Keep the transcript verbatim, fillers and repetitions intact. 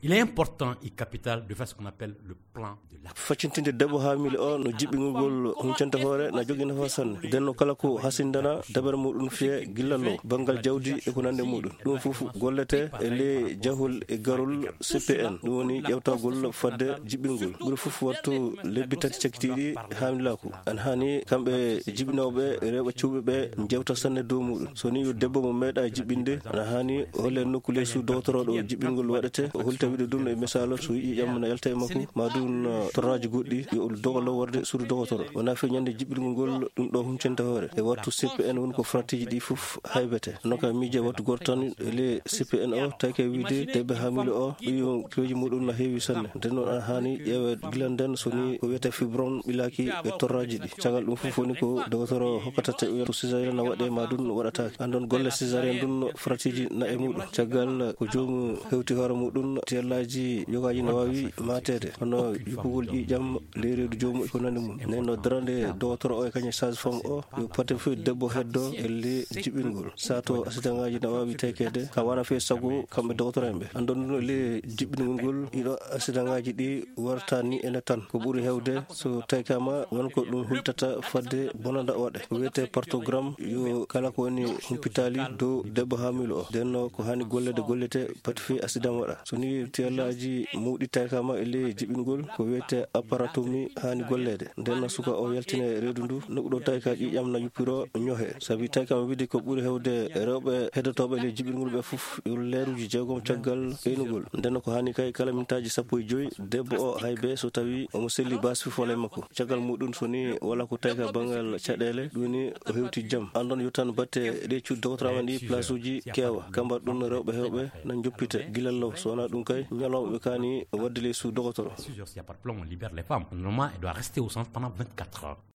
Il est important et capital de faire ce qu'on appelle le plan de l'action. Facintinde debbo hamile o no jibbingol huncanta hoore na jogi nafa sanne denno kala ko hasindana dabar mudum fiye gillallo bangal jawdi e ko nande mudum dum fofu gollete e le jahul e garul C P N dum woni ƴewtagol fadde jibbingol buri fofu wattu lebbi tati cakkitiɗi hamilako an hani kamɓe jibinawɓe rewɓe cuuɓe ɓe jewta sanne dow muɗum so ni yo debbo mo meeɗa jibbinde ana hani holle nokkule su dowtoroɗo jibbingol waɗete o hultawiɗo ɗum e misalo so yiƴi ƴamma no yalta e makko ma ɗum torraji goɗɗi yo dogolo warde suudu dogotoro wona fe ñande jibbingol ngol ɗum ɗo humcenta hoore e wattu C P N woni ko fratiji ɗi fof haybete noka miije wattu goto tan le C P N o tawke wiide debbe hamile o ɗum keji muɗum no heewi sanne nden noon an hani ƴeewe gilanden so ni ko wiyete fibron ɓilaki e torraji ɗi caggal ɗum fof woni ko dogotoro hokkatata to césarienne waɗe ma ɗum waɗatake andon golle césarienne ɗum fratiji na e muɗum caggal ko jomum hewti hoore muɗum tellaji yogaji no wawi matede hono yuppugol ƴiƴam leyredu jomum ko nandi mum nden no darande dogotoro o e kañum sage femme o yo patte fof debbo heddo e le jiɓingol sato accident ngaji no wawi tekede ka wana fe sago kamɓe dogotoro en ɓe andon ɗum le jiɓingol ngol ɗiɗo accident ngaji ɗi warta ni ene tan ko ɓuuri hewde so taykama wonko ɗum hultata fadde bonanda waɗe ko wiyete partogramme yo kala ko woni humpitali dow debbo hamilo o ndenno ko hani gollede gollete pati fi accident waɗa so ni tellaji muɗi taykama e le jiɓingol ko wiyete apparatomi hani gollede ndenno suka o yaltine reedu ndu nokkuɗo tayka ƴiƴam na yuppiro ñohe sabi taykama wiide ko ɓuuri hewde rewɓe heddotoɓe le jiɓingol ɓe fof yo leeruji jeegom caggal ɓeynugol ndenno ko hani kay kala mintaji sappo e joyyi debbo o haybe so tawi omo selli base fof wala e makko caggal muɗum so ni wala ko tayka bangal caɗele ɗum ni o hewti jaam andon yo tan batte reccude dogotoramen ɗi place uji keewa kamba ɗum no rewɓe hewɓe na joppite gilallo so wona ɗum kay ñalawɓe kani wadde ley sous dogotoro. S'il n'y a pas de plan, on libère les femmes. Normalement, elle doit rester au centre pendant vingt-quatre heures.